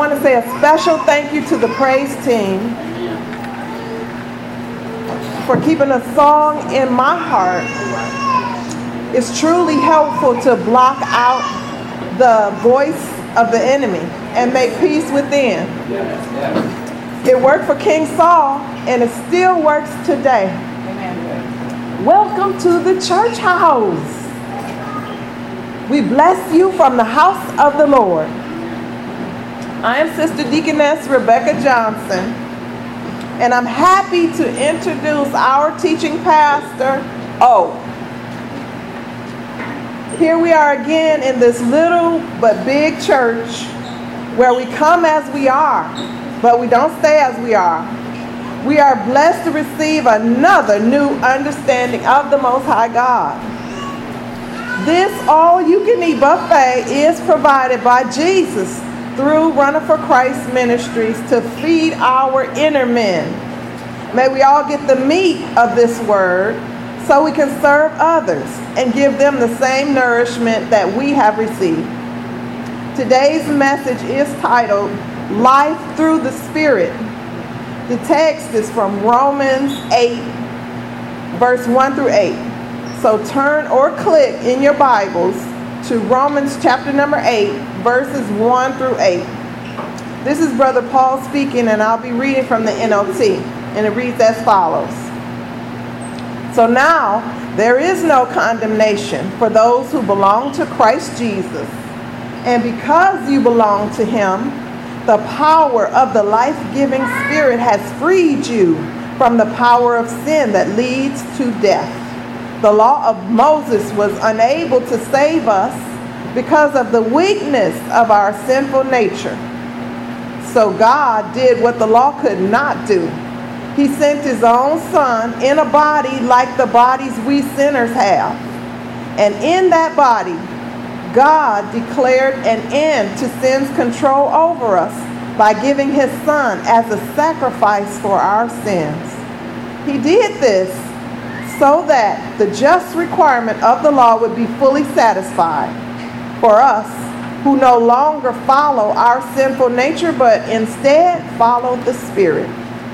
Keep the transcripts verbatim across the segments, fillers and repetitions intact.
want to say a special thank you to the praise team for keeping a song in my heart. It's truly helpful to block out the voice of the enemy and make peace within. It worked for King Saul, and it still works today. Welcome to the church house. We bless you from the house of the Lord. I am Sister Deaconess Rebecca Johnson, and I'm happy to introduce our teaching pastor, O. Here we are again in this little but big church where we come as we are, but we don't stay as we are. We are blessed to receive another new understanding of the Most High God. This all-you-can-eat buffet is provided by Jesus through Runner for Christ Ministries to feed our inner men. May we all get the meat of this word so we can serve others and give them the same nourishment that we have received. Today's message is titled, Life Through the Spirit. The text is from Romans eight, verse one through eight. So turn or click in your Bibles to Romans chapter number eight, verses one through eight. This is Brother Paul speaking, and I'll be reading from the N L T, and it reads as follows. So now there is no condemnation for those who belong to Christ Jesus. And because you belong to him, the power of the life-giving Spirit has freed you from the power of sin that leads to death. The law of Moses was unable to save us because of the weakness of our sinful nature. So God did what the law could not do. He sent his own Son in a body like the bodies we sinners have. And in that body, God declared an end to sin's control over us by giving his Son as a sacrifice for our sins. He did this so that the just requirement of the law would be fully satisfied for us who no longer follow our sinful nature, but instead follow the Spirit.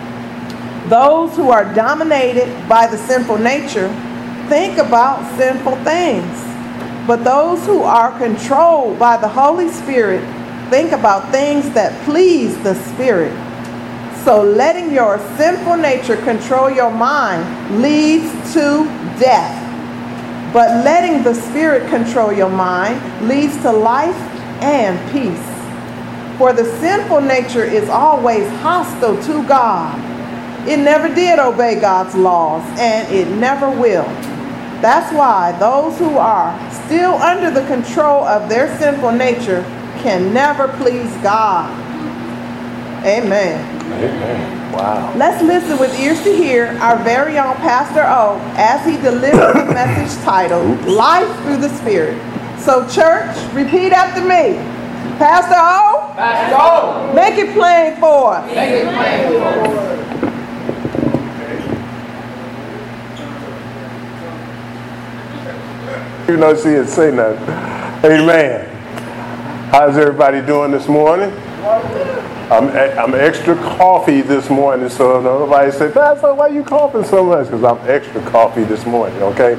Those who are dominated by the sinful nature think about sinful things, but those who are controlled by the Holy Spirit think about things that please the Spirit. So letting your sinful nature control your mind leads to death. But letting the Spirit control your mind leads to life and peace. For the sinful nature is always hostile to God. It never did obey God's laws, and it never will. That's why those who are still under the control of their sinful nature can never please God. Amen. Amen. Wow. Let's listen with ears to hear our very own Pastor O as he delivers the message titled, Oops. Life Through the Spirit. So church, repeat after me. Pastor O, Pastor O, make it plain for us. Make it plain for us. You know, she didn't say nothing. Amen. How's everybody doing this morning? I'm I'm extra coffee this morning, so nobody say, Pastor, why are you coughing so much? Because I'm extra coffee this morning, okay?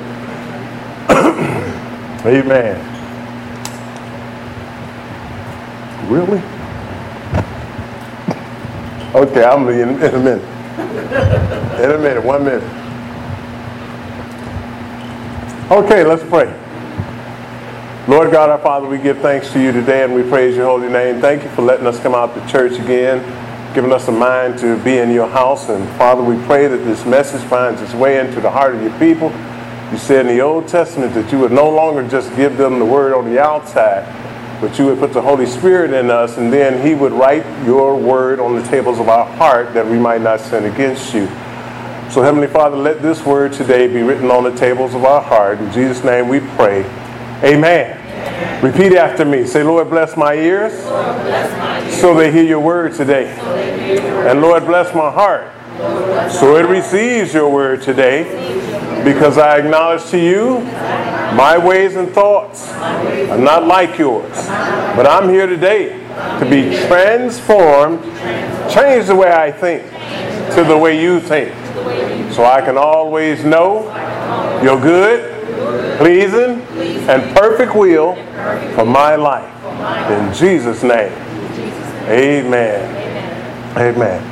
Amen. Really? Okay, I'm in, in a minute. In a minute, one minute. Okay, let's pray. Lord God, our Father, we give thanks to you today and we praise your holy name. Thank you for letting us come out to church again, giving us a mind to be in your house. And Father, we pray that this message finds its way into the heart of your people. You said in the Old Testament that you would no longer just give them the word on the outside, but you would put the Holy Spirit in us, and then he would write your word on the tables of our heart that we might not sin against you. So Heavenly Father, let this word today be written on the tables of our heart. In Jesus' name we pray. Amen. Amen. Repeat after me. Say, Lord, bless my ears, Lord, bless my ears so they hear your word today. So they hear your word. And Lord, bless my heart Lord, bless so my it heart. receives your word today. because I acknowledge to you my ways and thoughts are not like yours. But I'm here today to be transformed, change the way I think to the way you think, so I can always know your good, pleasing, and perfect will for my life. In Jesus' name, amen. Amen.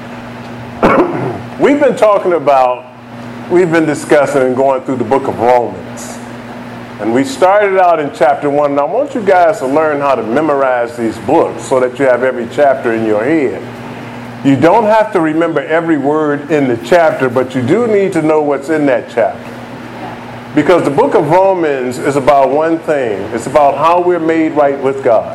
We've been talking about, we've been discussing and going through the book of Romans. And we started out in chapter one. And I want you guys to learn how to memorize these books so that you have every chapter in your head. You don't have to remember every word in the chapter, but you do need to know what's in that chapter. Because the book of Romans is about one thing. It's about how we're made right with God.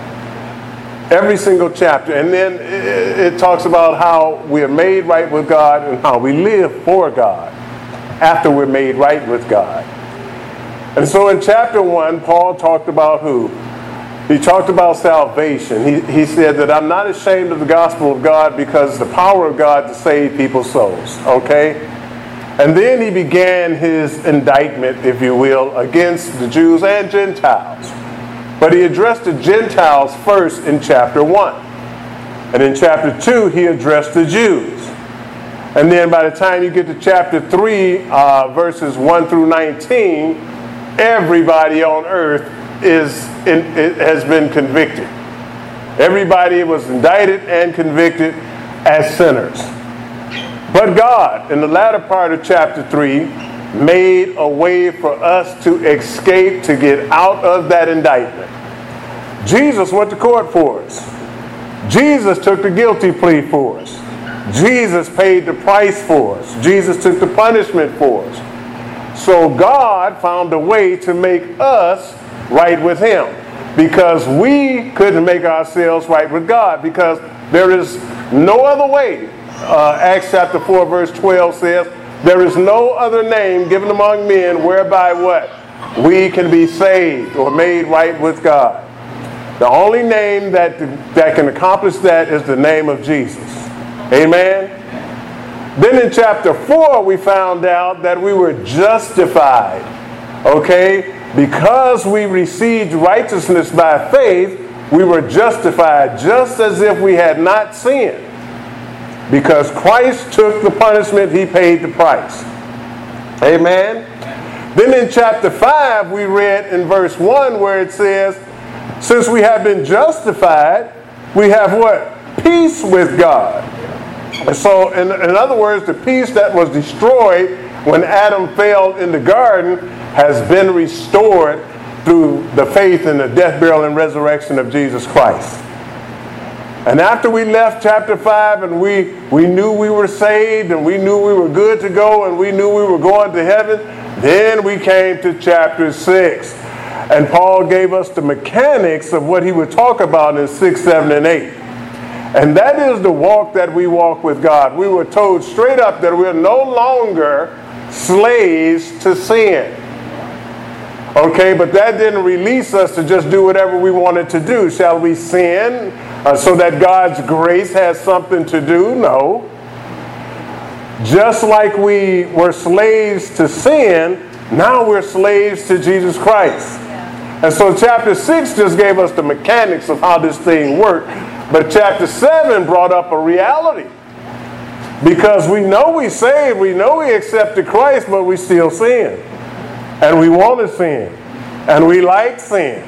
Every single chapter. And then it, it talks about how we're made right with God and how we live for God after we're made right with God. And so in chapter one, Paul talked about who? He talked about salvation. He, he said that I'm not ashamed of the gospel of God because it's the power of God to save people's souls. Okay? And then he began his indictment, if you will, against the Jews and Gentiles. But he addressed the Gentiles first in chapter one. And in chapter two, he addressed the Jews. And then by the time you get to chapter three, uh, verses one through nineteen, everybody on earth is in, it has been convicted. Everybody was indicted and convicted as sinners. But God, in the latter part of chapter three, made a way for us to escape, to get out of that indictment. Jesus went to court for us. Jesus took the guilty plea for us. Jesus paid the price for us. Jesus took the punishment for us. So God found a way to make us right with him, because we couldn't make ourselves right with God, because there is no other way. Uh, Acts chapter four verse twelve says, there is no other name given among men whereby what? We can be saved or made right with God. The only name that, that can accomplish that is the name of Jesus. Amen? Then in chapter four, we found out that we were justified. Okay? Because we received righteousness by faith, we were justified just as if we had not sinned. Because Christ took the punishment, he paid the price. Amen? Then in chapter five, we read in verse one where it says, since we have been justified, we have what? Peace with God. And so, in, in other words, the peace that was destroyed when Adam fell in the garden has been restored through the faith in the death, burial, and resurrection of Jesus Christ. And after we left chapter five and we, we knew we were saved and we knew we were good to go and we knew we were going to heaven, then we came to chapter six. And Paul gave us the mechanics of what he would talk about in six, seven, and eight. And that is the walk that we walk with God. We were told straight up that we're no longer slaves to sin. Okay, but that didn't release us to just do whatever we wanted to do. Shall we sin uh, so that God's grace has something to do? No. Just like we were slaves to sin, now we're slaves to Jesus Christ. And so chapter six just gave us the mechanics of how this thing worked. But chapter seven brought up a reality. Because we know we saved, we know we accepted Christ, but we still sin. And we want to sin. And we like sin.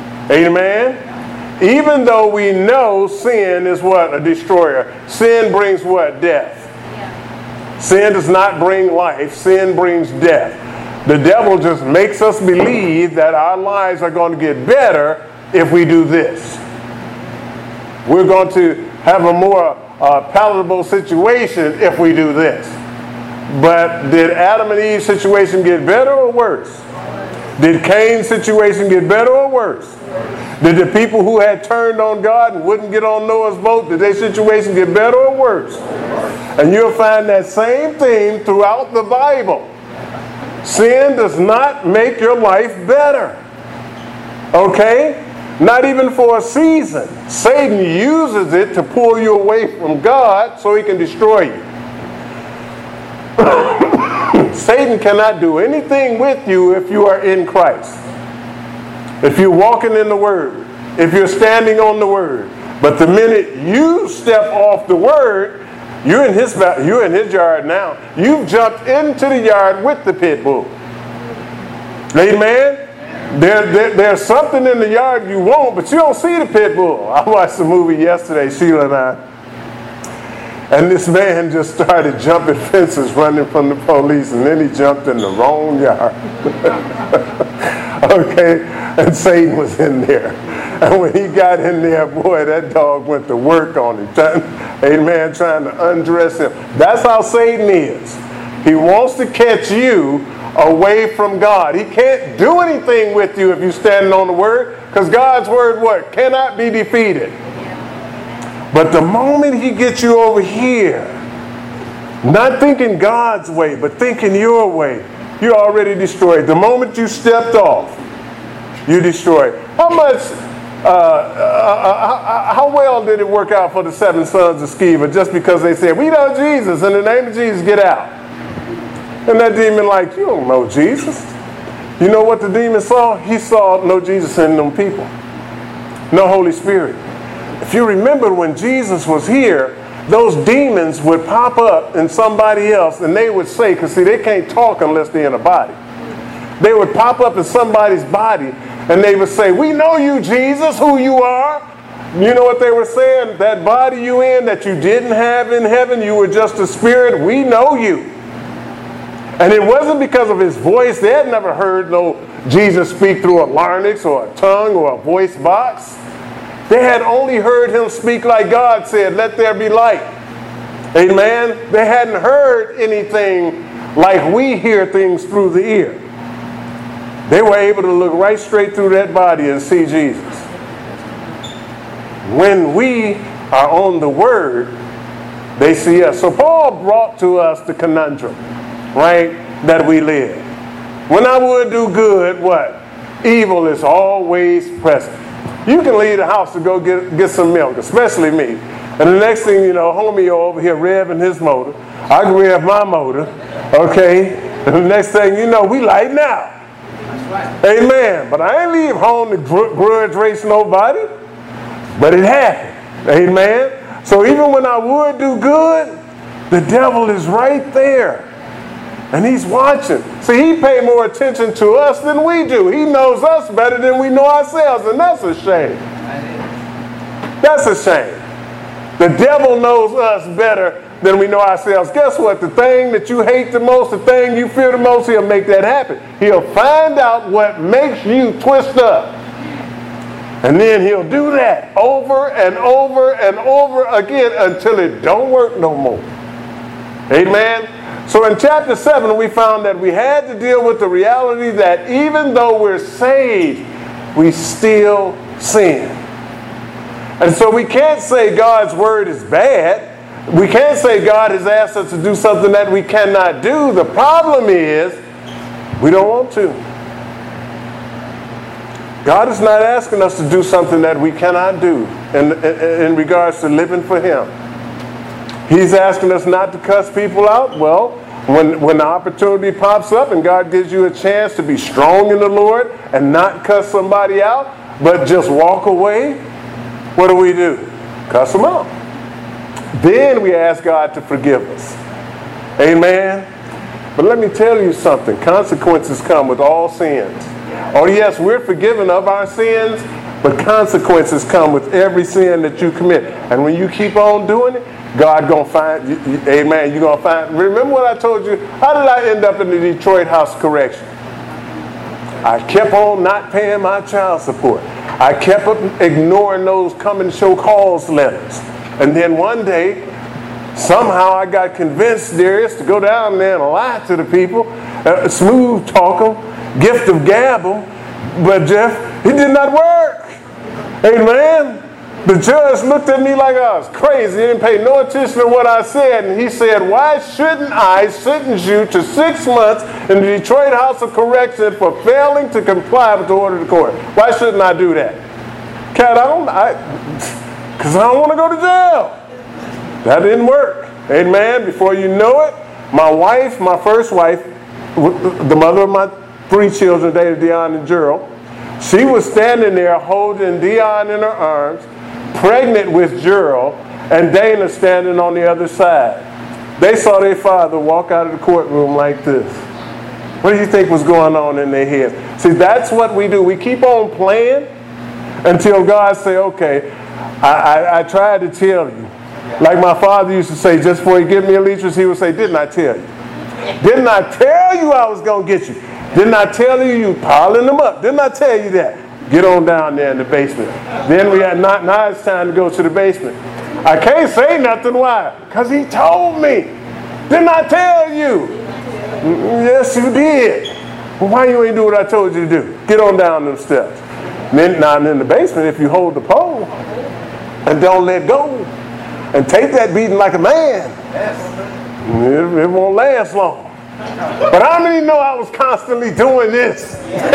Amen? Even though we know sin is what? A destroyer. Sin brings what? Death. Yeah. Sin does not bring life. Sin brings death. The devil just makes us believe that our lives are going to get better if we do this. We're going to have a more uh, palatable situation if we do this. But did Adam and Eve's situation get better or worse? Did Cain's situation get better or worse? Did the people who had turned on God and wouldn't get on Noah's boat, did their situation get better or worse? And you'll find that same theme throughout the Bible. Sin does not make your life better. Okay? Not even for a season. Satan uses it to pull you away from God so he can destroy you. Satan cannot do anything with you if you are in Christ. If you're walking in the Word, if you're standing on the Word. But the minute you step off the Word, you're in his, you're in his yard now. You've jumped into the yard with the pit bull. Amen? There, there, there's something in the yard you want, but you don't see the pit bull. I watched a movie yesterday, Sheila and I. And this man just started jumping fences, running from the police, and then he jumped in the wrong yard. Okay? And Satan was in there. And when he got in there, boy, that dog went to work on him. Amen, trying to undress him. That's how Satan is. He wants to catch you away from God. He can't do anything with you if you're standing on the Word, because God's Word, what? Cannot be defeated. But the moment he gets you over here, not thinking God's way, but thinking your way, you're already destroyed. The moment you stepped off, you're destroyed. How much, uh, uh, how, how well did it work out for the seven sons of Sceva just because they said, we know Jesus, in the name of Jesus, get out? And that demon like, you don't know Jesus. You know what the demon saw? He saw no Jesus in them people. No Holy Spirit. If you remember when Jesus was here, those demons would pop up in somebody else and they would say, because see, they can't talk unless they're in a body. They would pop up in somebody's body and they would say, we know you, Jesus, who you are. You know what they were saying? That body you in that you didn't have in heaven, you were just a spirit. We know you. And it wasn't because of his voice. They had never heard no Jesus speak through a larynx or a tongue or a voice box. They had only heard him speak like God said, let there be light. Amen? They hadn't heard anything like we hear things through the ear. They were able to look right straight through that body and see Jesus. When we are on the Word, they see us. So Paul brought to us the conundrum, right, that we live. When I would do good, what? Evil is always present. You can leave the house to go get, get some milk, especially me. And the next thing you know, homie over here revving his motor. I can rev my motor, okay? And the next thing you know, we lighting out. That's right. Amen. But I ain't leave home to gr- grudge race nobody. But it happened. Amen. So even when I would do good, the devil is right there. And he's watching. See, he pays more attention to us than we do. He knows us better than we know ourselves. And that's a shame. That's a shame. The devil knows us better than we know ourselves. Guess what? The thing that you hate the most, the thing you fear the most, he'll make that happen. He'll find out what makes you twist up. And then he'll do that over and over and over again until it don't work no more. Amen? So in chapter seven, we found that we had to deal with the reality that even though we're saved, we still sin. And so we can't say God's word is bad. We can't say God has asked us to do something that we cannot do. The problem is we don't want to. God is not asking us to do something that we cannot do in, in, in regards to living for Him. He's asking us not to cuss people out. Well, when, when the opportunity pops up and God gives you a chance to be strong in the Lord and not cuss somebody out, but just walk away, what do we do? Cuss them out. Then we ask God to forgive us. Amen? But let me tell you something. Consequences come with all sins. Oh yes, we're forgiven of our sins, but consequences come with every sin that you commit. And when you keep on doing it, God gonna find, amen, you're gonna find, remember what I told you? How did I end up in the Detroit House Correction? I kept on not paying my child support. I kept ignoring those come and show cause letters. And then one day, somehow I got convinced, Darius, to go down there and lie to the people, uh, smooth talk them, gift of gab them. But Jeff, it did not work. Amen. The judge looked at me like I was crazy. He didn't pay no attention to what I said. And he said, why shouldn't I sentence you to six months in the Detroit House of Correction for failing to comply with the order of the court? Why shouldn't I do that? Cat, I don't, I, because I don't want to go to jail. That didn't work. Amen. Before you know it, my wife, my first wife, the mother of my three children, Dana, Dion, and Gerald, she was standing there holding Dion in her arms, pregnant with Gerald, and Dana standing on the other side. They saw their father walk out of the courtroom like this. What do you think was going on in their heads? See, that's what we do. We keep on playing until God say, okay, I, I, I tried to tell you. Like my father used to say, just before he give me allegiance, he would say, didn't I tell you? Didn't I tell you I was going to get you? Didn't I tell you you piling them up? Didn't I tell you that? Get on down there in the basement. Then we had not, now it's time to go to the basement. I can't say nothing. Why? Because he told me. Didn't I tell you? Yes, you did. Well, why you ain't do what I told you to do? Get on down them steps. Then, now in the basement, if you hold the pole and don't let go and take that beating like a man, it, it won't last long. But how many know I was constantly doing this?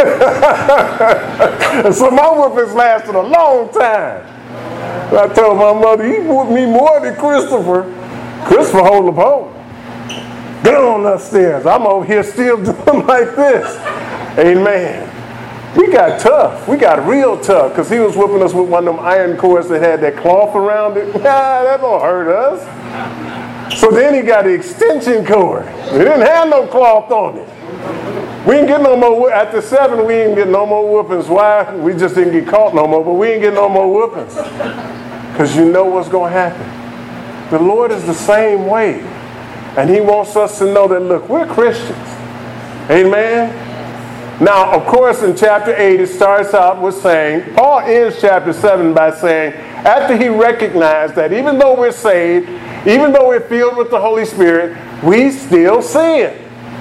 And so my whoopings lasted a long time. I told my mother, he whooped me more than Christopher. Christopher hold the pole. Get on upstairs. I'm over here still doing like this. Amen. We got tough. We got real tough because he was whooping us with one of them iron cords that had that cloth around it. Nah, that don't hurt us. So then he got the extension cord. It didn't have no cloth on it. We didn't get no more, after seven, we didn't get no more whoopings. Why? We just didn't get caught no more, but we didn't get no more whoopings. Because you know what's going to happen. The Lord is the same way. And he wants us to know that, look, we're Christians. Amen? Now, of course, in chapter eight, it starts out with saying, Paul ends chapter seven by saying, after he recognized that even though we're saved, even though we're filled with the Holy Spirit, we still sin.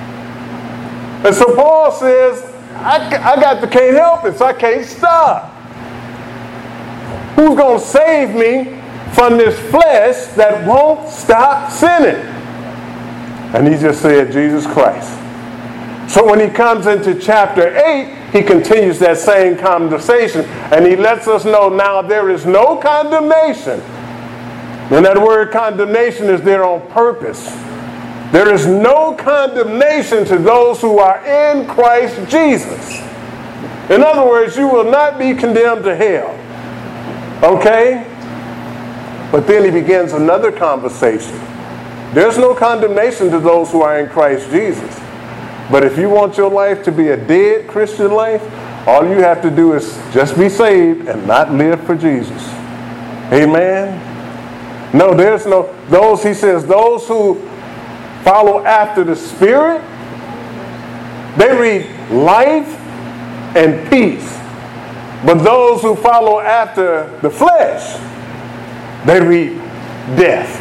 And so Paul says, I, I got to can't help it, so I can't stop. Who's going to save me from this flesh that won't stop sinning? And he just said, Jesus Christ. So when he comes into chapter eight, he continues that same conversation, and he lets us know now there is no condemnation. And that word condemnation is there on purpose. There is no condemnation to those who are in Christ Jesus. In other words, you will not be condemned to hell. Okay? But then he begins another conversation. There's no condemnation to those who are in Christ Jesus. But if you want your life to be a dead Christian life, all you have to do is just be saved and not live for Jesus. Amen? No, there's no, those, he says, those who follow after the Spirit, they read life and peace. But those who follow after the flesh, they read death.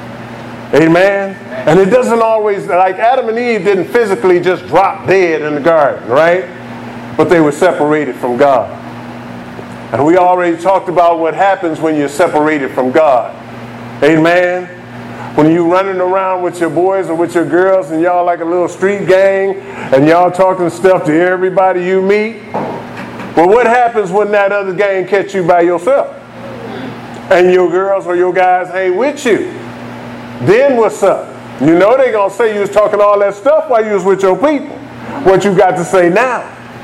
Amen? And it doesn't always, like Adam and Eve didn't physically just drop dead in the garden, right? But they were separated from God. And we already talked about what happens when you're separated from God. Amen? When you're running around with your boys or with your girls and y'all like a little street gang and y'all talking stuff to everybody you meet. Well, what happens when that other gang catch you by yourself? And your girls or your guys ain't with you? Then what's up? You know they're going to say you was talking all that stuff while you was with your people. What you got to say now?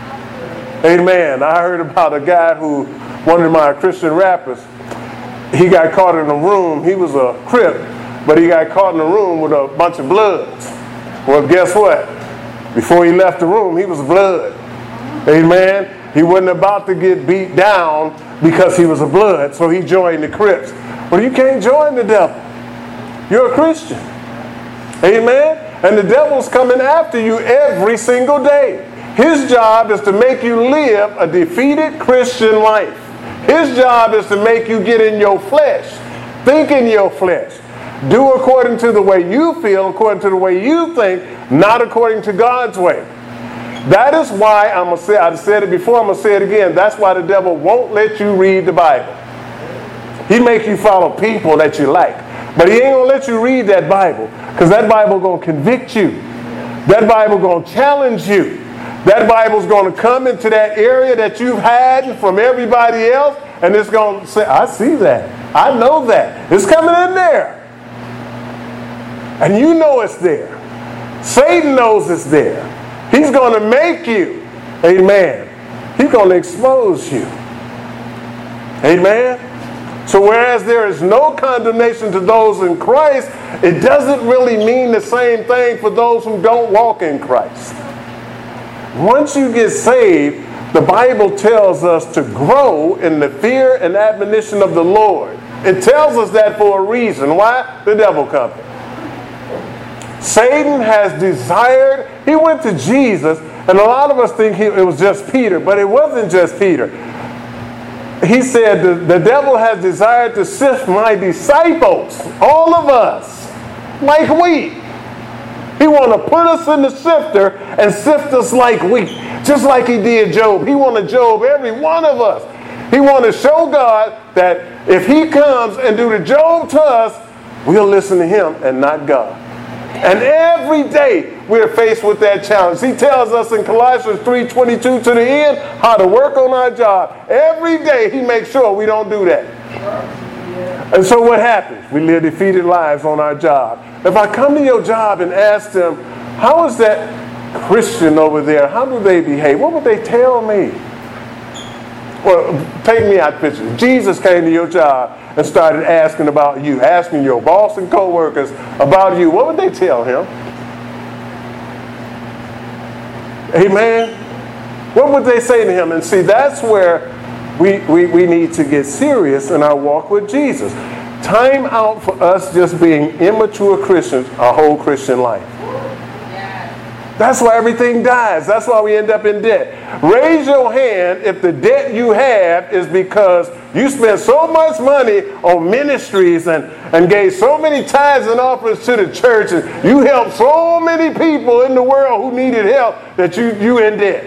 Amen. I heard about a guy who, one of my Christian rappers, he got caught in a room. He was a Crip, but he got caught in a room with a bunch of Bloods. Well, guess what? Before he left the room, he was a Blood. Amen. He wasn't about to get beat down because he was a Blood, so he joined the Crips. Well, you can't join the devil. You're a Christian. Amen? And the devil's coming after you every single day. His job is to make you live a defeated Christian life. His job is to make you get in your flesh, think in your flesh, do according to the way you feel, according to the way you think, not according to God's way. That is why, I'm gonna say, I've said it before, I'm going to say it again, that's why the devil won't let you read the Bible. He make you follow people that you like. But he ain't going to let you read that Bible because that Bible going to convict you. That Bible going to challenge you. That Bible's going to come into that area that you've had from everybody else and it's going to say, I see that. I know that. It's coming in there. And you know it's there. Satan knows it's there. He's going to make you. Amen. He's going to expose you. Amen. So whereas there is no condemnation to those in Christ, it doesn't really mean the same thing for those who don't walk in Christ. Once you get saved, the Bible tells us to grow in the fear and admonition of the Lord. It tells us that for a reason. Why? The devil comes. Satan has desired, he went to Jesus, and a lot of us think he, it was just Peter, but it wasn't just Peter. He said, the, the devil has desired to sift my disciples, all of us, like wheat. He want to put us in the sifter and sift us like wheat, just like he did Job. He want to Job every one of us. He want to show God that if he comes and do the Job to us, we'll listen to him and not God. And every day we're faced with that challenge. He tells us in Colossians three twenty-two to the end how to work on our job. Every day he makes sure we don't do that. And so what happens? We live defeated lives on our job. If I come to your job and ask them, how is that Christian over there? How do they behave? What would they tell me? Well, take me out of the picture. Jesus came to your job and started asking about you, asking your boss and co-workers about you. What would they tell him? Amen? What would they say to him? And see, that's where we, we, we need to get serious in our walk with Jesus. Time out for us just being immature Christians our whole Christian life. That's why everything dies. That's why we end up in debt. Raise your hand if the debt you have is because you spent so much money on ministries and, and gave so many tithes and offerings to the church, and you helped so many people in the world who needed help that you, you in debt.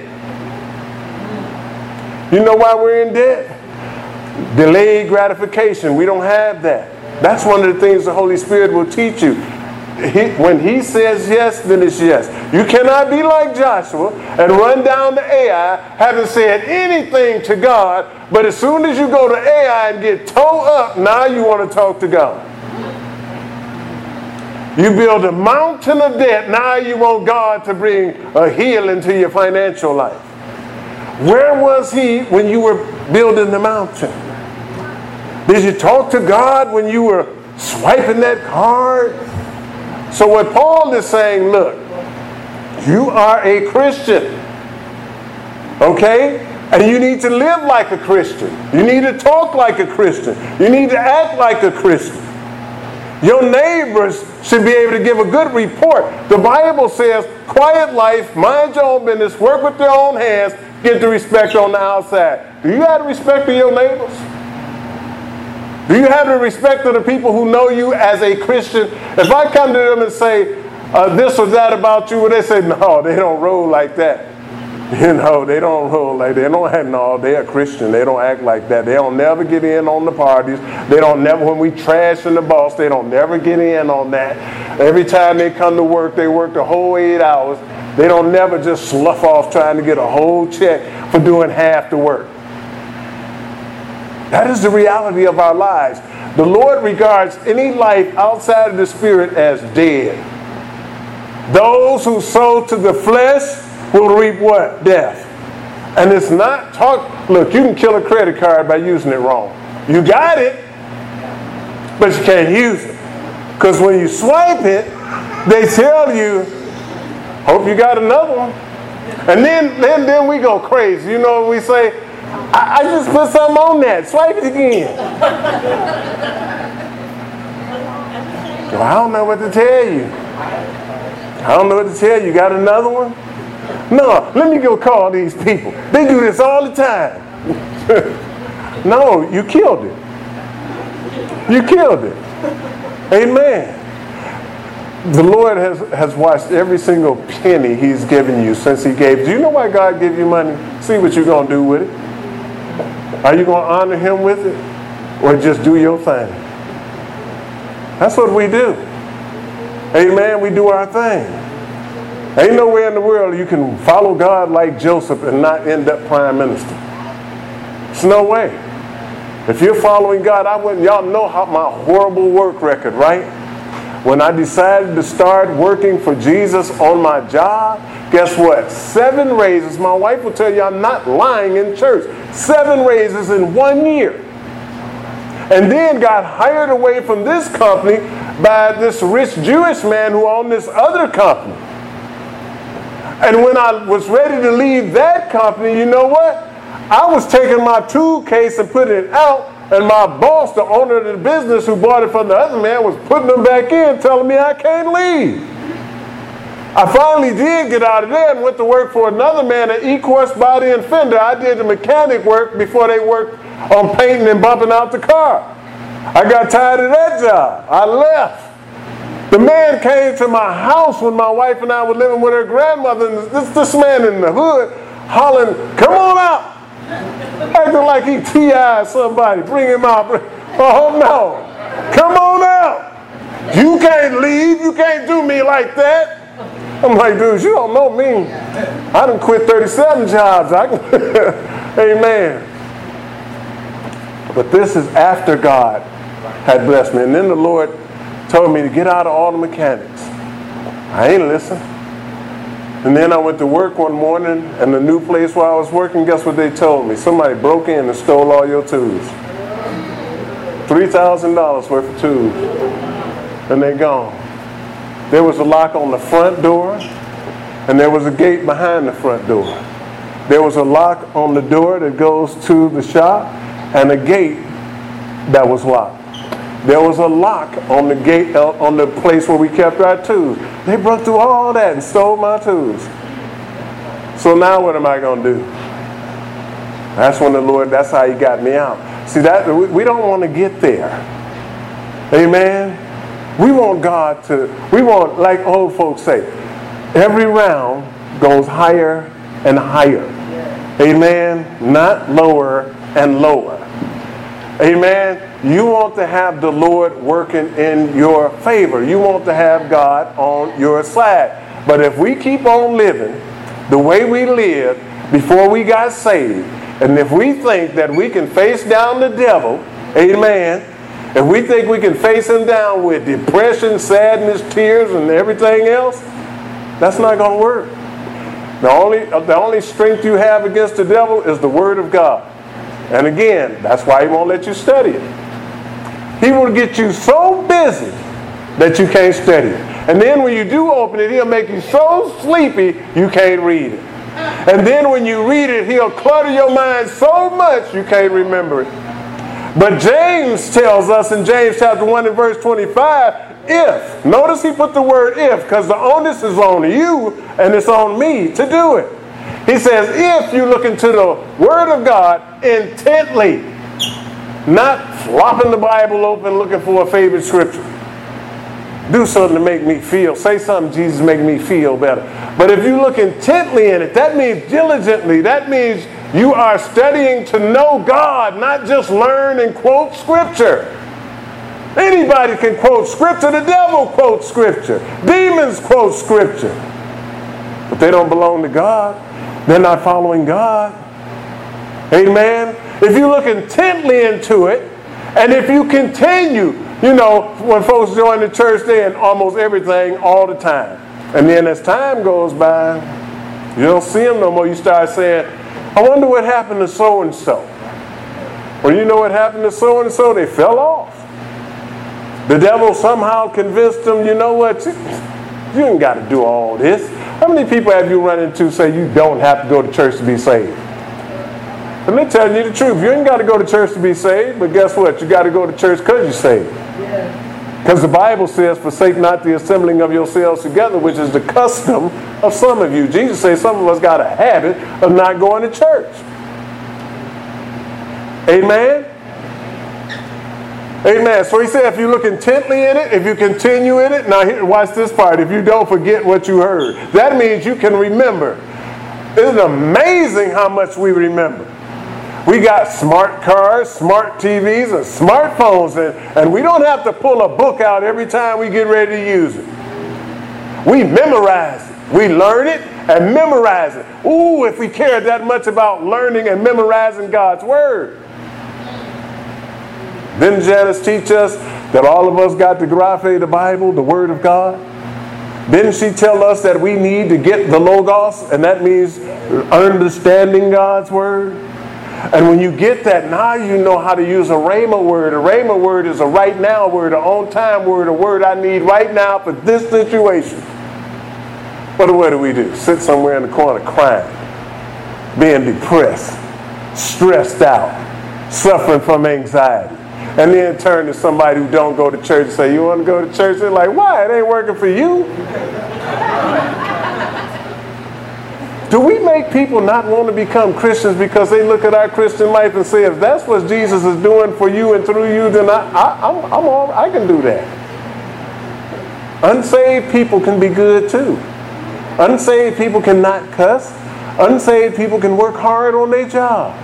You know why we're in debt? Delayed gratification. We don't have that. That's one of the things the Holy Spirit will teach you. He, when he says yes, then it's yes. You cannot be like Joshua and run down to Ai, having said anything to God, but as soon as you go to Ai and get towed up, now you want to talk to God. You build a mountain of debt, now you want God to bring a healing to your financial life. Where was he when you were building the mountain? Did you talk to God when you were swiping that card? So what Paul is saying, look, you are a Christian, okay? And you need to live like a Christian. You need to talk like a Christian. You need to act like a Christian. Your neighbors should be able to give a good report. The Bible says, quiet life, mind your own business, work with your own hands, get the respect on the outside. Do you have the respect of your neighbors? Do you have the respect of the people who know you as a Christian? If I come to them and say uh, this or that about you, well, they say, no, they don't roll like that. You know, they don't roll like that. They don't have, no, they're a Christian. They don't act like that. They don't never get in on the parties. They don't never, when we trash in the boss, they don't never get in on that. Every time they come to work, they work the whole eight hours. They don't never just slough off trying to get a whole check for doing half the work. That is the reality of our lives. The Lord regards any life outside of the Spirit as dead. Those who sow to the flesh will reap what? Death. And it's not talk. Look, you can kill a credit card by using it wrong. You got it, but you can't use it. Because when you swipe it, they tell you, hope you got another one. And then, then, then we go crazy. You know what we say? I, I just put something on that. Swipe it again. Well, I don't know what to tell you. I don't know what to tell you. You got another one? No, let me go call these people. They do this all the time. No, you killed it. You killed it. Amen. The Lord has, has watched every single penny he's given you since he gave. Do you know why God gave you money? See what you're going to do with it. Are you going to honor him with it? Or just do your thing? That's what we do. Amen. We do our thing. Ain't nowhere in the world you can follow God like Joseph and not end up prime minister. It's no way. If you're following God, I wouldn't, y'all know how my horrible work record, right? When I decided to start working for Jesus on my job, Guess what? Seven raises. My wife will tell you I'm not lying in church. Seven raises in one year. And then got hired away from this company by this rich Jewish man who owned this other company. And when I was ready to leave that company, you know what? I was taking my tool case and putting it out, and my boss, the owner of the business who bought it from the other man, was putting them back in, telling me I can't leave. I finally did get out of there and went to work for another man at E-Course Body and Fender. I did the mechanic work before they worked on painting and bumping out the car. I got tired of that job. I left. The man came to my house when my wife and I were living with her grandmother, and this, this man in the hood hollering, "Come on out!" Acting like he T I'd somebody. Bring him out. Bring, oh no. Come on out. You can't leave. You can't do me like that. I'm like, dude, you don't know me. I done quit thirty-seven jobs. I can Amen. But this is after God had blessed me. And then the Lord told me to get out of all the mechanics. I ain't listen. And then I went to work one morning, and the new place where I was working, guess what they told me? Somebody broke in and stole all your tools. three thousand dollars worth of tools. And they're gone. There was a lock on the front door, and there was a gate behind the front door. There was a lock on the door that goes to the shop, and a gate that was locked. There was a lock on the gate, uh, on the place where we kept our tools. They broke through all that and stole my tools. So now what am I going to do? That's when the Lord, that's how he got me out. See, that we don't want to get there. Amen? We want God to, we want, like old folks say, every round goes higher and higher. Amen? Not lower and lower. Amen? You want to have the Lord working in your favor. You want to have God on your side. But if we keep on living the way we lived before we got saved, and if we think that we can face down the devil, amen, if we think we can face him down with depression, sadness, tears, and everything else, that's not going to work. The only, the only strength you have against the devil is the Word of God. And again, that's why he won't let you study it. He will get you so busy that you can't study it. And then when you do open it, he'll make you so sleepy you can't read it. And then when you read it, he'll clutter your mind so much you can't remember it. But James tells us in James chapter one and verse twenty-five, if. Notice he put the word if, because the onus is on you and it's on me to do it. He says, if you look into the Word of God intently, not flopping the Bible open looking for a favorite scripture. Do something to make me feel. Say something, Jesus, make me feel better. But if you look intently in it, that means diligently. That means you are studying to know God, not just learn and quote scripture. Anybody can quote scripture. The devil quotes scripture. Demons quote scripture. But they don't belong to God. They're not following God. Amen. If you look intently into it, and if you continue, you know, when folks join the church, they're in almost everything all the time. And then as time goes by, you don't see them no more. You start saying, I wonder what happened to so-and-so. Well, you know what happened to so-and-so? They fell off. The devil somehow convinced them, you know what, you, you ain't got to do all this. How many people have you run into say you don't have to go to church to be saved? Let me tell you the truth. You ain't got to go to church to be saved, but guess what? You got to go to church because you're saved. Because the Bible says, forsake not the assembling of yourselves together, which is the custom of some of you. Jesus says some of us got a habit of not going to church. Amen? Amen. So he said, if you look intently in it, if you continue in it, now here, watch this part. If you don't forget what you heard, that means you can remember. It's amazing how much we remember. We got smart cars, smart T Vs, and smartphones, and, and we don't have to pull a book out every time we get ready to use it. We memorize it. We learn it and memorize it. Ooh, if we cared that much about learning and memorizing God's Word. Didn't Janice teach us that all of us got the graphe, the Bible, the Word of God? Didn't she tell us that we need to get the Logos, and that means understanding God's word? And when you get that, now you know how to use a rhema word. A rhema word is a right now word, an on time word, a word I need right now for this situation. But what do we do? Sit somewhere in the corner crying, being depressed, stressed out, suffering from anxiety. And then turn to somebody who don't go to church and say, you want to go to church? They're like, why? It ain't working for you. Do we make people not want to become Christians because they look at our Christian life and say, if that's what Jesus is doing for you and through you, then I, I, I'm, I'm all, I can do that. Unsaved people can be good too. Unsaved people cannot cuss. Unsaved people can work hard on their job.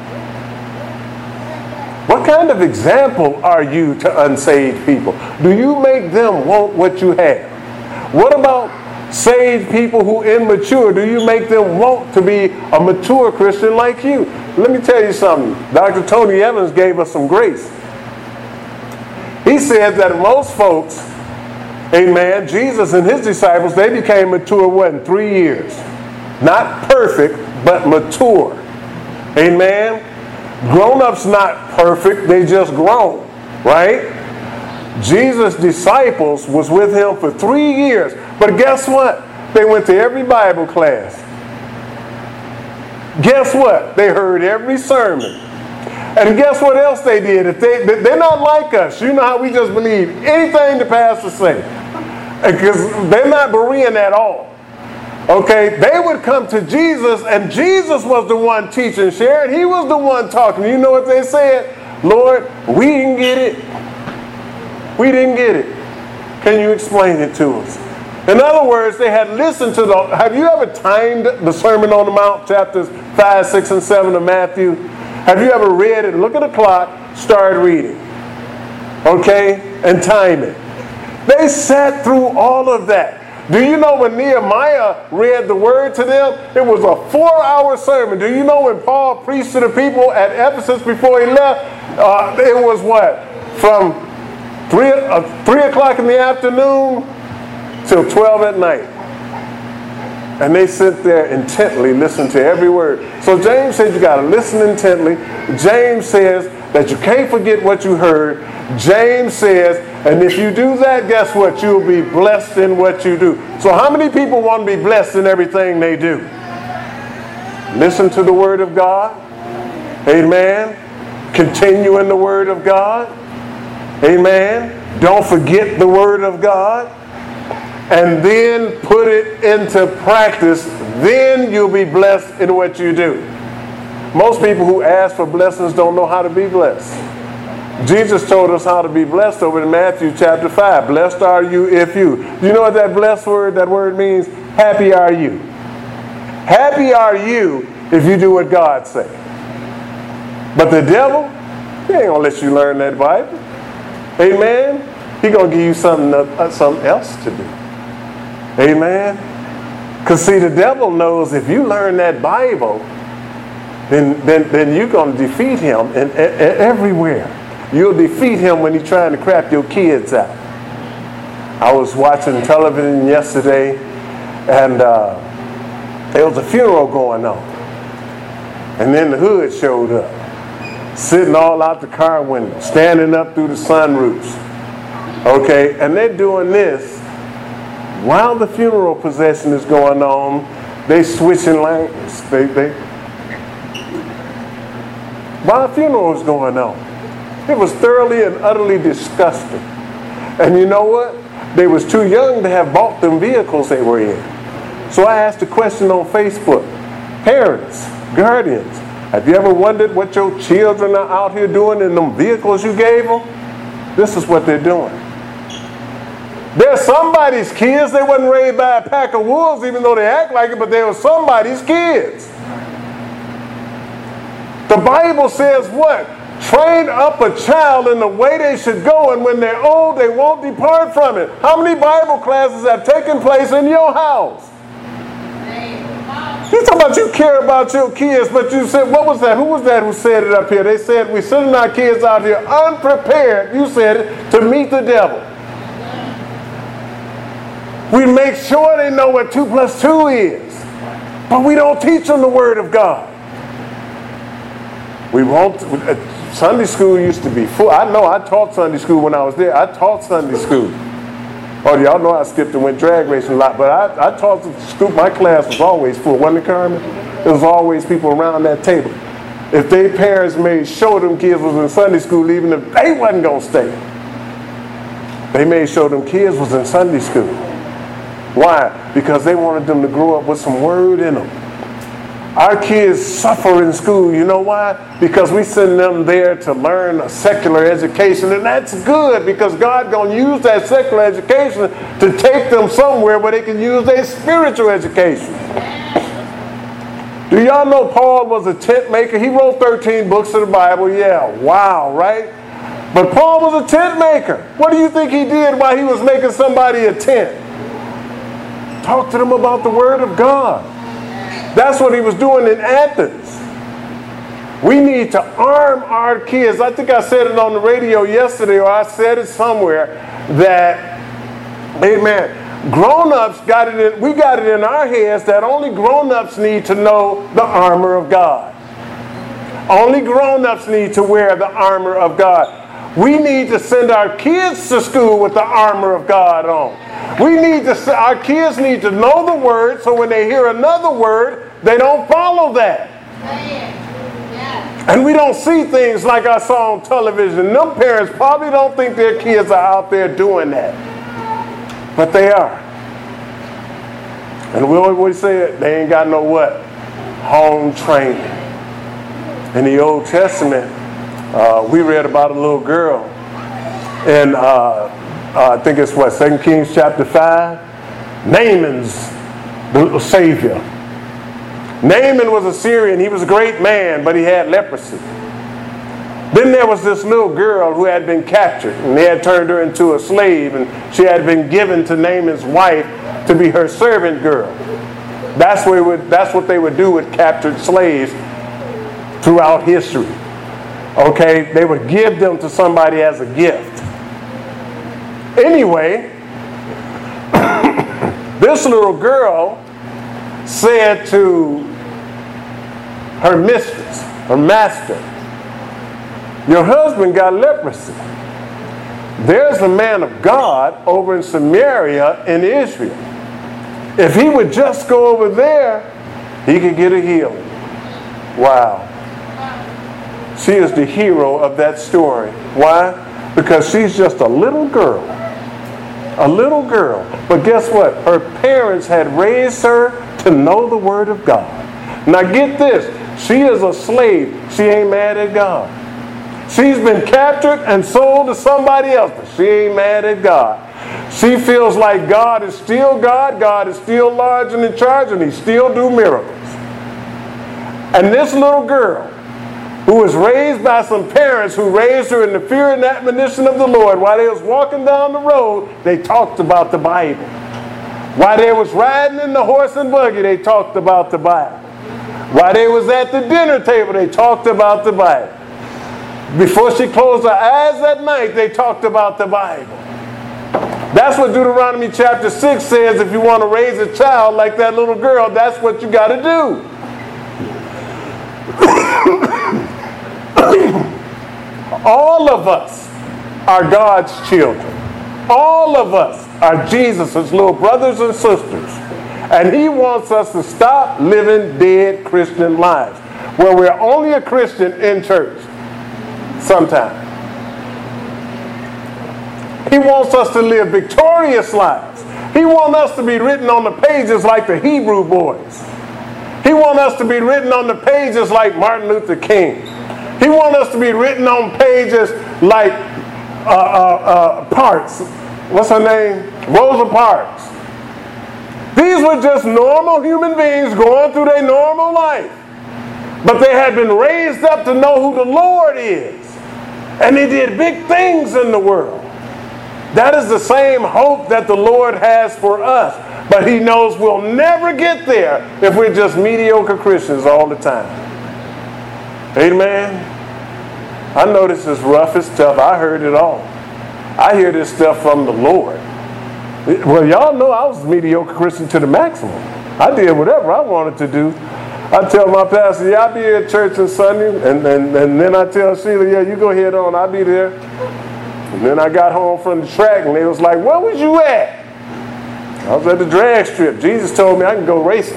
What kind of example are you to unsaved people? Do you make them want what you have? What about saved people who are immature? Do you make them want to be a mature Christian like you? Let me tell you something. Doctor Tony Evans gave us some grace. He said that most folks, amen, Jesus and his disciples, they became mature, what, in three years? Not perfect, but mature. Amen. Grown-ups not perfect, they just grown, right? Jesus' disciples was with him for three years. But guess what? They went to every Bible class. Guess what? They heard every sermon. And guess what else they did? If they, they're not like us. You know how we just believe anything the pastor say. Because they're not Berean at all. Okay, they would come to Jesus, and Jesus was the one teaching, sharing. He was the one talking. You know what they said? Lord, we didn't get it. We didn't get it. Can you explain it to us? In other words, they had listened to the... Have you ever timed the Sermon on the Mount, chapters five, six, and seven of Matthew? Have you ever read it? Look at the clock, start reading. Okay? And time it. They sat through all of that. Do you know when Nehemiah read the word to them? It was a four-hour sermon. Do you know when Paul preached to the people at Ephesus before he left? Uh, it was what? From three, uh, three o'clock in the afternoon till twelve at night. And they sit there intently, listen to every word. So James said you got to listen intently. James says that you can't forget what you heard. James says, and if you do that, guess what? You'll be blessed in what you do. So how many people want to be blessed in everything they do? Listen to the word of God. Amen. Continue in the word of God. Amen. Don't forget the word of God. And then put it into practice. Then you'll be blessed in what you do. Most people who ask for blessings don't know how to be blessed. Jesus told us how to be blessed over in Matthew chapter five. Blessed are you if you. Do you know what that blessed word, that word means? Happy are you. Happy are you if you do what God says. But the devil, he ain't going to let you learn that Bible. Amen. He's going to give you something, uh, something else to do. Amen. Because see, the devil knows if you learn that Bible, then, then, then you're going to defeat him in, in, in everywhere. You'll defeat him when he's trying to crap your kids out. I was watching television yesterday, and uh, there was a funeral going on. And then the hood showed up, sitting all out the car window, standing up through the sunroofs. Okay, and they're doing this while the funeral procession is going on. They switching lanes. They, they, while the funeral is going on. It was thoroughly and utterly disgusting. And you know what? They was too young to have bought them vehicles they were in. So I asked a question on Facebook. Parents, guardians, have you ever wondered what your children are out here doing in them vehicles you gave them? This is what they're doing. They're somebody's kids. They wasn't raised by a pack of wolves, even though they act like it, but they were somebody's kids. The Bible says what? Train up a child in the way they should go, and when they're old, they won't depart from it. How many Bible classes have taken place in your house? You talking about you care about your kids, but you said, what was that? Who was that who said it up here? They said, we're sending our kids out here unprepared, you said it, to meet the devil. We make sure they know what two plus two is. But we don't teach them the Word of God. We won't. Sunday school used to be full. I know I taught Sunday school when I was there. I taught Sunday school. Oh, y'all know I skipped and went drag racing a lot, but I, I taught the school. My class was always full, wasn't it, Carmen? There was always people around that table. If their parents made sure them kids was in Sunday school, even if they wasn't going to stay, they made sure them kids was in Sunday school. Why? Because they wanted them to grow up with some word in them. Our kids suffer in school. You know why? Because we send them there to learn a secular education, and that's good because God's going to use that secular education to take them somewhere where they can use their spiritual education. Do y'all know Paul was a tent maker? He wrote thirteen books of the Bible. Yeah, wow, right? But Paul was a tent maker. What do you think he did while he was making somebody a tent? Talk to them about the Word of God. That's what he was doing in Athens. We need to arm our kids. I think I said it on the radio yesterday, or I said it somewhere, that, amen, grown-ups got it in, we got it in our heads that only grown-ups need to know the armor of God. Only grown-ups need to wear the armor of God. We need to send our kids to school with the armor of God on. We need to, our kids need to know the word so when they hear another word, they don't follow that. And we don't see things like I saw on television. Them parents probably don't think their kids are out there doing that. But they are. And we always say they ain't got no what? Home training. In the Old Testament, uh, we read about a little girl. And uh, uh, I think it's what, Second Kings chapter five? Naaman's the Savior. Naaman was a Syrian. He was a great man, but he had leprosy. Then there was this little girl who had been captured, and they had turned her into a slave, and she had been given to Naaman's wife to be her servant girl. That's what, would, that's what they would do with captured slaves throughout history. Okay? They would give them to somebody as a gift. Anyway, this little girl said to her mistress, her master, your husband got leprosy. There's a man of God over in Samaria in Israel. If he would just go over there, he could get a healing. Wow. She is the hero of that story. Why? Because she's just a little girl. A little girl. But guess what? Her parents had raised her to know the Word of God. Now get this. She is a slave. She ain't mad at God. She's been captured and sold to somebody else, but she ain't mad at God. She feels like God is still God. God is still large and in charge, and He still do miracles. And this little girl, who was raised by some parents who raised her in the fear and admonition of the Lord, while they was walking down the road, they talked about the Bible. While they was riding in the horse and buggy, they talked about the Bible. While they was at the dinner table, they talked about the Bible. Before she closed her eyes at night, they talked about the Bible. That's what Deuteronomy chapter six says. If you want to raise a child like that little girl, that's what you got to do. All of us are God's children. All of us are Jesus' little brothers and sisters. And He wants us to stop living dead Christian lives, where we're only a Christian in church sometimes. He wants us to live victorious lives. He wants us to be written on the pages like the Hebrew boys. He wants us to be written on the pages like Martin Luther King. He wants us to be written on pages like uh, uh, uh, Parks. What's her name? Rosa Parks. These were just normal human beings going through their normal life. But they had been raised up to know who the Lord is. And they did big things in the world. That is the same hope that the Lord has for us. But He knows we'll never get there if we're just mediocre Christians all the time. Amen. I know this is rough, it's tough. I heard it all. I hear this stuff from the Lord. Well, y'all know I was a mediocre Christian to the maximum. I did whatever I wanted to do. I tell my pastor, yeah, I'll be at church on Sunday. And, and, and then I tell Sheila, yeah, you go ahead on, I'll be there. And then I got home from the track and they was like, where was you at? I was at the drag strip. Jesus told me I can go racing.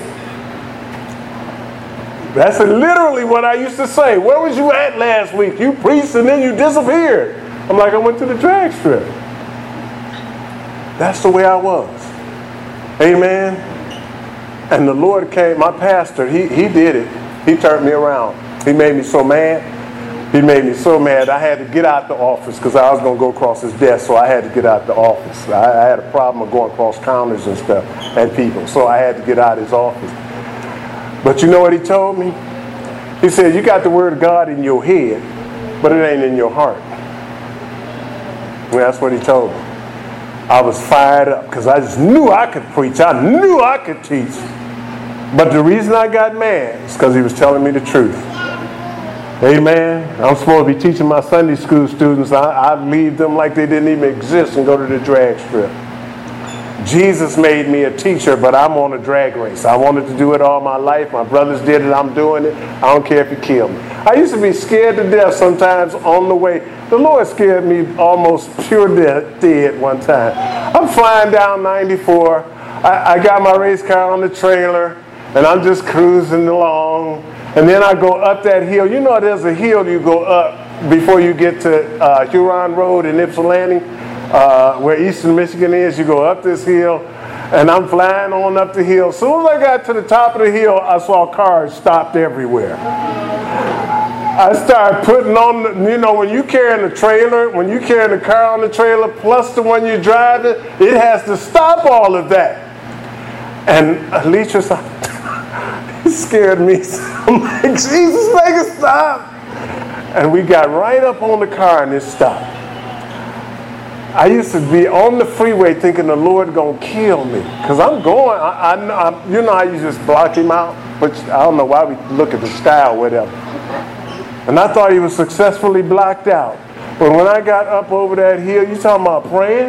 That's literally what I used to say. Where was you at last week? You preached and then you disappeared. I'm like, I went to the drag strip. That's the way I was. Amen. And the Lord came, my pastor, he, he did it. He turned me around. He made me so mad. He made me so mad I had to get out the office because I was going to go across his desk, so I had to get out the office. I, I had a problem of going across counters and stuff and people, so I had to get out of his office. But you know what he told me? He said, you got the word of God in your head, but it ain't in your heart. And that's what he told me. I was fired up because I just knew I could preach. I knew I could teach. But the reason I got mad is because he was telling me the truth. Amen. I'm supposed to be teaching my Sunday school students. I, I leave them like they didn't even exist and go to the drag strip. Jesus made me a teacher, but I'm on a drag race. I wanted to do it all my life. My brothers did it. I'm doing it. I don't care if you kill me. I used to be scared to death sometimes on the way. The Lord scared me almost pure death dead one time. I'm flying down ninety-four. I, I got my race car on the trailer, and I'm just cruising along. And then I go up that hill. You know there's a hill you go up before you get to uh, Huron Road in Ypsilanti, uh, where Eastern Michigan is. You go up this hill, and I'm flying on up the hill. As soon as I got to the top of the hill, I saw cars stopped everywhere. I started putting on, the, you know, when you carrying the trailer, when you carrying the car on the trailer, plus the one you're driving, it has to stop all of that. And Alicia said, he scared me. I'm like, Jesus, make it stop. And we got right up on the car and it stopped. I used to be on the freeway thinking the Lord gonna kill me. Because I'm going, I, I, I, you know how you just block him out? But I don't know why we look at the sky or whatever. And I thought he was successfully blocked out. But when I got up over that hill, you talking about praying?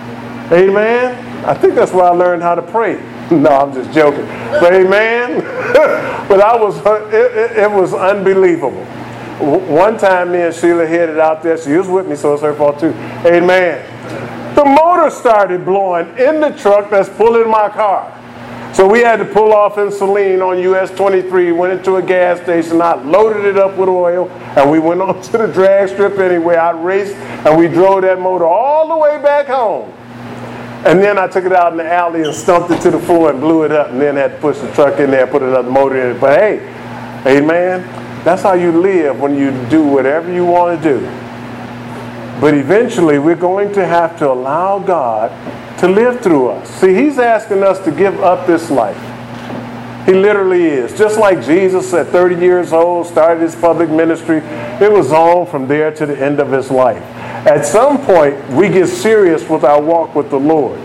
Amen? I think that's where I learned how to pray. No, I'm just joking. But amen? But I was, it, it, it was unbelievable. One time me and Sheila headed out there. She was with me, so it's her fault too. Amen. The motor started blowing in the truck that's pulling my car. So we had to pull off in Saline on U S twenty-three, went into a gas station, I loaded it up with oil, and we went on to the drag strip anyway. I raced, and we drove that motor all the way back home. And then I took it out in the alley and stumped it to the floor and blew it up, and then had to push the truck in there and put another motor in it. But hey, amen, that's how you live when you do whatever you want to do. But eventually, we're going to have to allow God to live through us. See, he's asking us to give up this life. He literally is. Just like Jesus at thirty years old started his public ministry, it was on from there to the end of his life. At some point, we get serious with our walk with the Lord.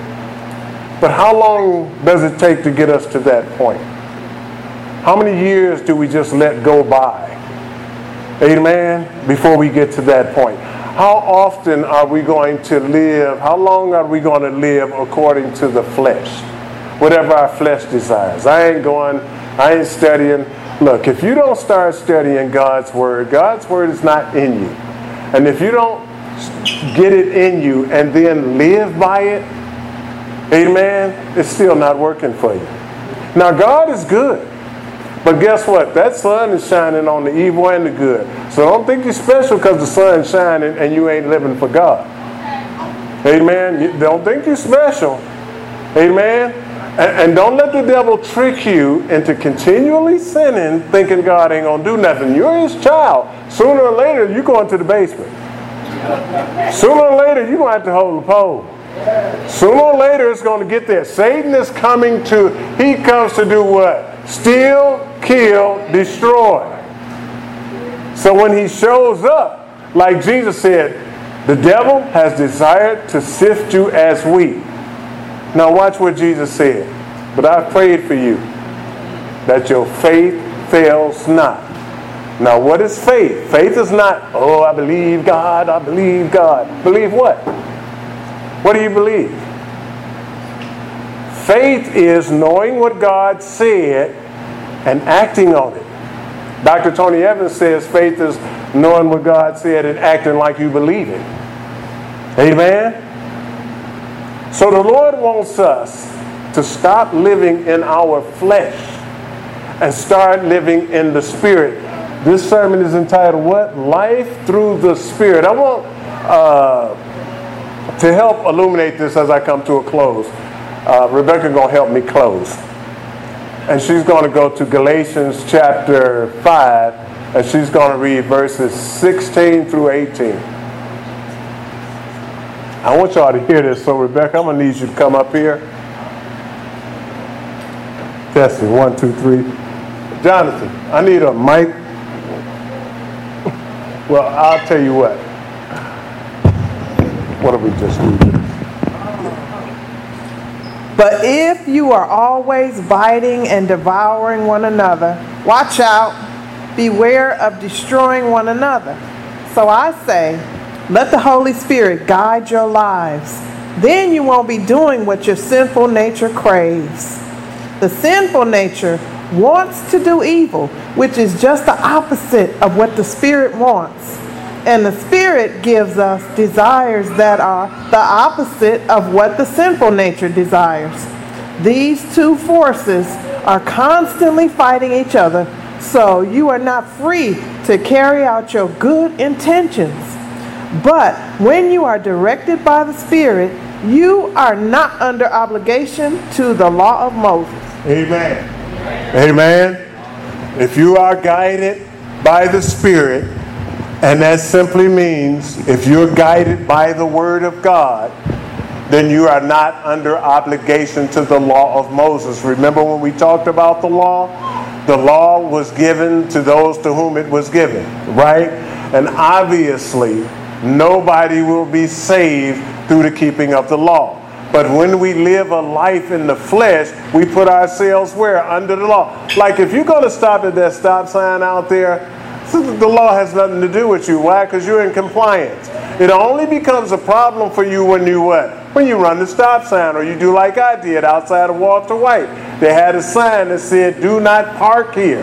But how long does it take to get us to that point? How many years do we just let go by? Amen? Before we get to that point. How often are we going to live, how long are we going to live according to the flesh? Whatever our flesh desires. I ain't going, I ain't studying. Look, if you don't start studying God's word, God's word is not in you. And if you don't get it in you and then live by it, amen, it's still not working for you. Now, God is good. But guess what? That sun is shining on the evil and the good. So don't think you're special because the sun's shining and you ain't living for God. Amen. You don't think you're special. Amen. And, and don't let the devil trick you into continually sinning, thinking God ain't going to do nothing. You're his child. Sooner or later, you're going to the basement. Sooner or later, you're going to have to hold the pole. Sooner or later, it's going to get there. Satan is coming to, he comes to do what? Steal, kill, destroy. So when he shows up, like Jesus said, the devil has desired to sift you as wheat. Now watch what Jesus said. But I prayed for you that your faith fails not. Now what is faith? Faith is not, oh, I believe God, I believe God. Believe what? What do you believe? Faith is knowing what God said and acting on it. Doctor Tony Evans says faith is knowing what God said and acting like you believe it. Amen? So the Lord wants us to stop living in our flesh and start living in the Spirit. This sermon is entitled, what? Life Through the Spirit. I want uh, to help illuminate this as I come to a close. Uh, Rebecca going to help me close. And she's going to go to Galatians chapter five, and she's going to read verses sixteen through eighteen. I want y'all to hear this, so Rebecca, I'm going to need you to come up here. Testing, one, two, three. Jonathan, I need a mic. Well, I'll tell you what. What did we just do? But if you are always biting and devouring one another, watch out, beware of destroying one another. So I say, let the Holy Spirit guide your lives. Then you won't be doing what your sinful nature craves. The sinful nature wants to do evil, which is just the opposite of what the Spirit wants. And the Spirit gives us desires that are the opposite of what the sinful nature desires. These two forces are constantly fighting each other, so you are not free to carry out your good intentions. But when you are directed by the Spirit, you are not under obligation to the law of Moses. Amen. Amen. If you are guided by the Spirit, and that simply means if you're guided by the Word of God, then you are not under obligation to the law of Moses. Remember when we talked about the law? The law was given to those to whom it was given, right? And obviously, nobody will be saved through the keeping of the law. But when we live a life in the flesh, we put ourselves where? Under the law. Like if you're going to stop at that stop sign out there, the law has nothing to do with you. Why? Because you're in compliance. It only becomes a problem for you when you what? When you run the stop sign, or you do like I did outside of Walter White. They had a sign that said, do not park here.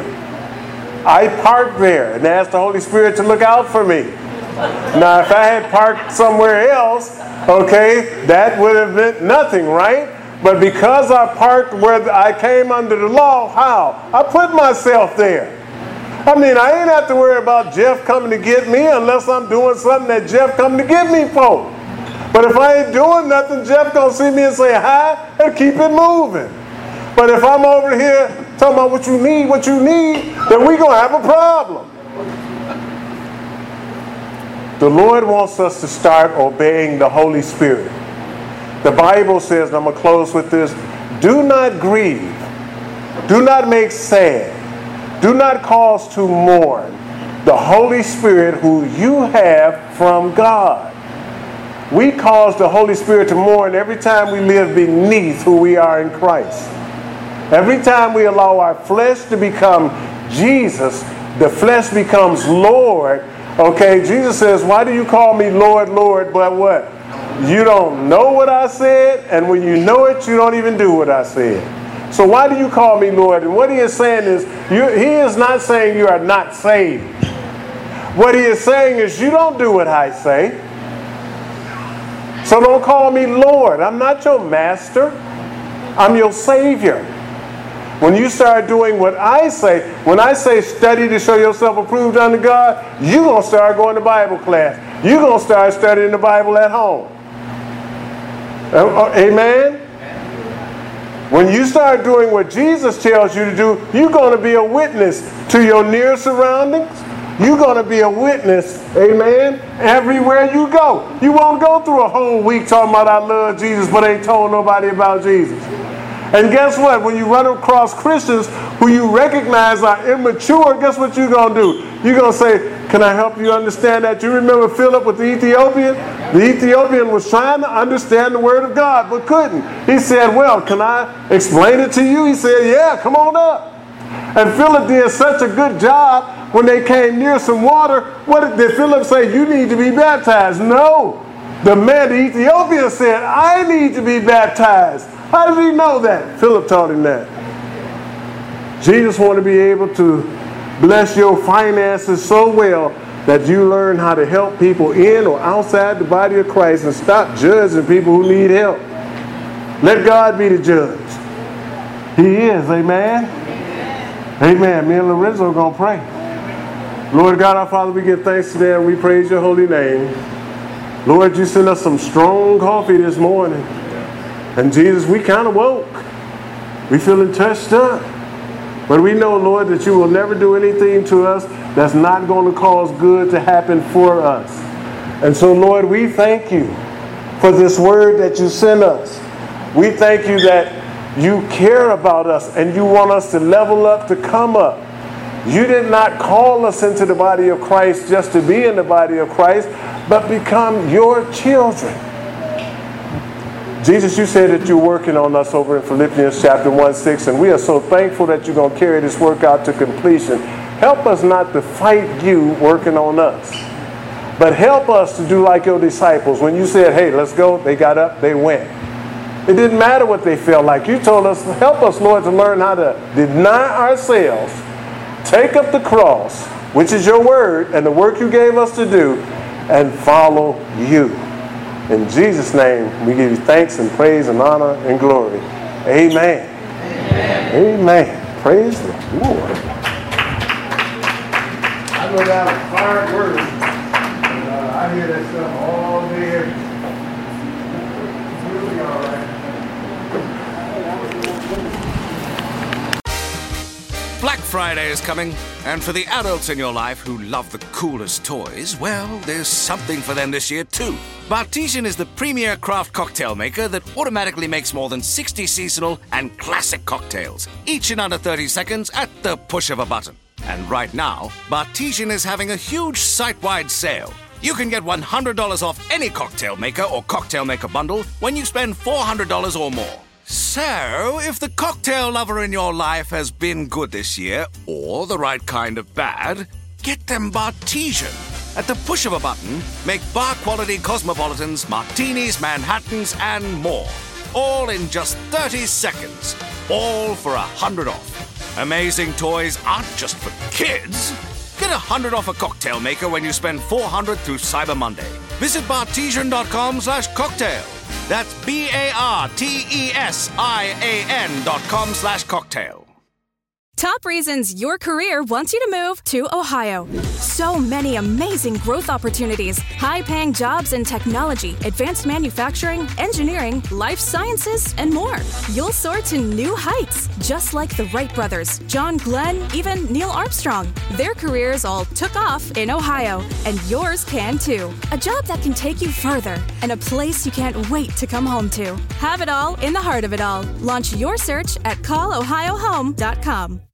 I parked there and asked the Holy Spirit to look out for me. Now, if I had parked somewhere else, okay, that would have meant nothing, right? But because I parked where I came under the law, how? I put myself there. I mean, I ain't have to worry about Jeff coming to get me unless I'm doing something that Jeff come to get me for. But if I ain't doing nothing, Jeff gonna see me and say hi and keep it moving. But if I'm over here talking about what you need, what you need, then we gonna have a problem. The Lord wants us to start obeying the Holy Spirit. The Bible says, and I'm gonna close with this, do not grieve, do not make sad, do not cause to mourn the Holy Spirit who you have from God. We cause the Holy Spirit to mourn every time we live beneath who we are in Christ. Every time we allow our flesh to become Jesus, the flesh becomes Lord. Okay, Jesus says, why do you call me Lord, Lord, but what? You don't know what I said, and when you know it, you don't even do what I said. So why do you call me Lord? And what he is saying is, you, he is not saying you are not saved. What he is saying is, you don't do what I say. So don't call me Lord. I'm not your master. I'm your Savior. When you start doing what I say, when I say study to show yourself approved unto God, you're going to start going to Bible class. You're going to start studying the Bible at home. Amen? When you start doing what Jesus tells you to do, you're going to be a witness to your near surroundings. You're going to be a witness, amen, everywhere you go. You won't go through a whole week talking about I love Jesus, but ain't told nobody about Jesus. And guess what? When you run across Christians who you recognize are immature, guess what you're going to do? You're going to say, can I help you understand that? You remember Philip with the Ethiopian? The Ethiopian was trying to understand the word of God, but couldn't. He said, well, can I explain it to you? He said, yeah, come on up. And Philip did such a good job when they came near some water. What did Philip say? You need to be baptized. No. The man, the Ethiopian, said, I need to be baptized. How did he know that? Philip taught him that. Jesus wanted to be able to bless your finances so well that you learn how to help people in or outside the body of Christ and stop judging people who need help. Let God be the judge. He is, amen? Amen. Amen. Me and Lorenzo are going to pray. Lord God, our Father, we give thanks today and we praise your holy name. Lord, you sent us some strong coffee this morning. And Jesus, we kind of woke. We feeling touched up. But we know, Lord, that you will never do anything to us that's not going to cause good to happen for us. And so, Lord, we thank you for this word that you sent us. We thank you that you care about us and you want us to level up, to come up. You did not call us into the body of Christ just to be in the body of Christ, but become your children. Jesus, you said that you're working on us over in Philippians chapter one six, and we are so thankful that you're going to carry this work out to completion. Help us not to fight you working on us, but help us to do like your disciples. When you said, hey, let's go, they got up, they went. It didn't matter what they felt like. You told us, help us, Lord, to learn how to deny ourselves, take up the cross, which is your word, and the work you gave us to do, and follow you. In Jesus' name, we give you thanks and praise and honor and glory. Amen. Amen. Amen. Praise the Lord. I go down to fire word. And, uh, I hear that stuff all day. Every day. It's really all right. Black Friday is coming, and for the adults in your life who love the coolest toys, well, there's something for them this year too. Bartesian is the premier craft cocktail maker that automatically makes more than sixty seasonal and classic cocktails, each in under thirty seconds at the push of a button. And right now, Bartesian is having a huge site-wide sale. You can get one hundred dollars off any cocktail maker or cocktail maker bundle when you spend four hundred dollars or more. So, if the cocktail lover in your life has been good this year, or the right kind of bad, get them Bartesian. At the push of a button, make bar-quality cosmopolitans, martinis, Manhattans, and more. All in just thirty seconds. All for one hundred dollars off. Amazing toys aren't just for kids. Get one hundred dollars off a cocktail maker when you spend four hundred dollars through Cyber Monday. Visit bartesian.com slash cocktail. That's B-A-R-T-E-S-I-A-N dot com slash cocktail. Top reasons your career wants you to move to Ohio. So many amazing growth opportunities, high-paying jobs in technology, advanced manufacturing, engineering, life sciences, and more. You'll soar to new heights, just like the Wright brothers, John Glenn, even Neil Armstrong. Their careers all took off in Ohio, and yours can too. A job that can take you further, and a place you can't wait to come home to. Have it all in the heart of it all. Launch your search at call ohio home dot com.